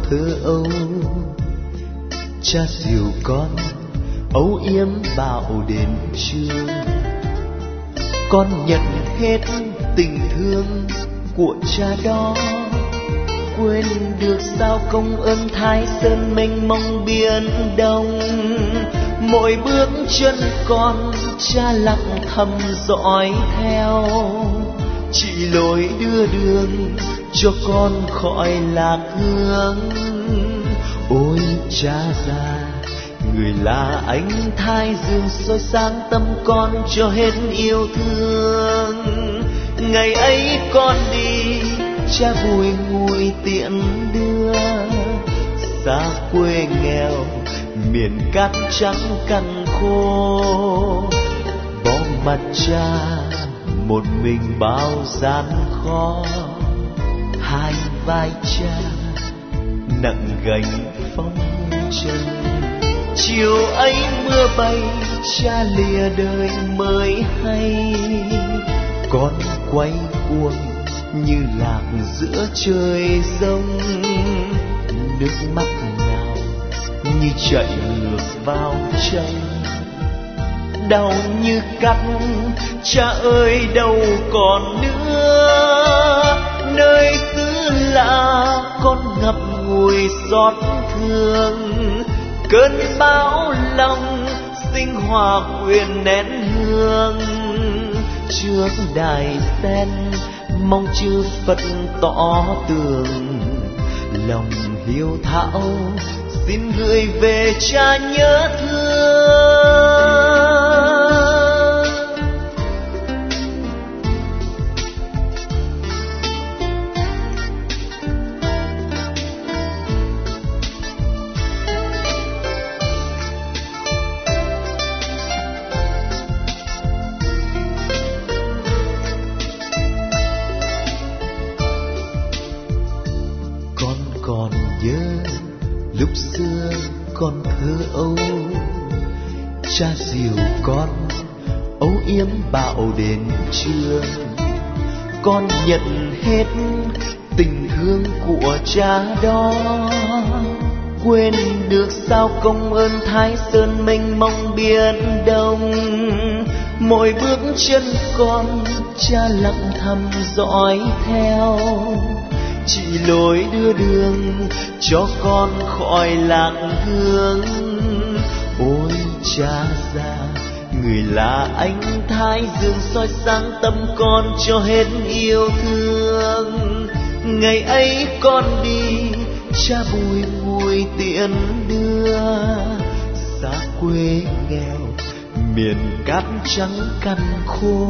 thơ ấu. Cha dìu con âu yếm bạo đến trường, con nhận hết tình thương của cha đó. Quên được sao công ơn Thái Sơn mênh mông biển đông. Mỗi bước chân con cha lặng thầm dõi theo, chỉ lối đưa đường cho con khỏi lạc hướng. Ôi cha già, người là ánh thái dương soi sáng tâm con cho hết yêu thương. Ngày ấy con đi, cha bùi ngùi tiễn đưa, xa quê nghèo miền cát trắng cằn khô. Bỏ mặt cha một mình bao gian khó, hai vai cha nặng gánh phong trần. Chiều ấy mưa bay, cha lìa đời mới hay. Con quay cuồng như lạc giữa trời rông, nước mắt nào như chạy ngược vào trong. Đau như cắt, cha ơi đâu còn nữa. Nơi xứ lạ con ngập ngùi xót thương, cơn bão lòng sinh hòa quyền nén hương. Trước đài sen mong chư Phật tỏ tường, lòng hiếu thảo xin gửi về cha nhớ thương. Còn nhớ lúc xưa con thơ ấu, cha dìu con âu yếm bạo đến trường. Con nhận hết tình thương của cha đó. Quên được sao công ơn Thái Sơn mênh mông biển đông. Mỗi bước chân con cha lặng thầm dõi theo, chỉ lối đưa đường cho con khỏi lạc hướng. Ôi cha già, người là ánh thái dương soi sáng tâm con cho hết yêu thương. Ngày ấy con đi, cha bùi ngùi tiễn đưa, xa quê nghèo miền cát trắng cằn khô.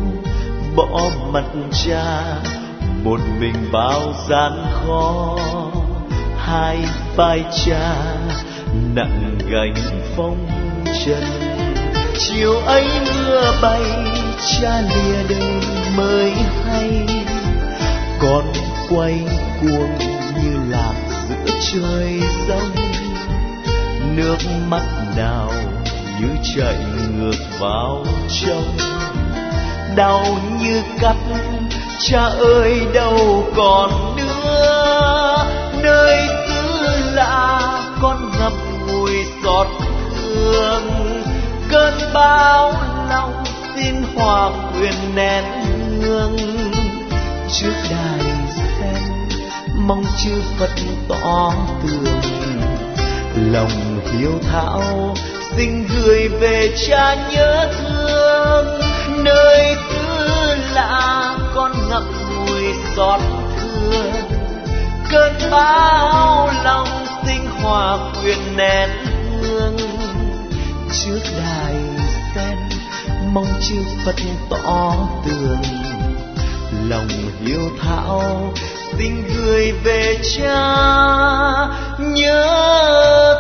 Bỏ mặt cha một mình bao gian khó, hai vai cha nặng gánh phong trần. Chiều ấy mưa bay, cha lìa đời mới hay. Con quay cuồng như lạc giữa trời rông, nước mắt nào như chạy ngược vào trong. Đau như cắt, cha ơi đâu còn nữa. Nơi xứ lạ con ngập ngùi xót thương, cơn bão lòng xin hòa quyền nén hương. Trước đài sen mong chư Phật tỏ tường, lòng hiếu thảo xin gửi về cha nhớ thương. Nơi xứ lạ con ngập ngùi xót thương, cơn bão lòng sinh hòa quyền nén hương. Trước đài sen mong chư Phật tỏ tường, lòng hiếu thảo xin gửi về cha nhớ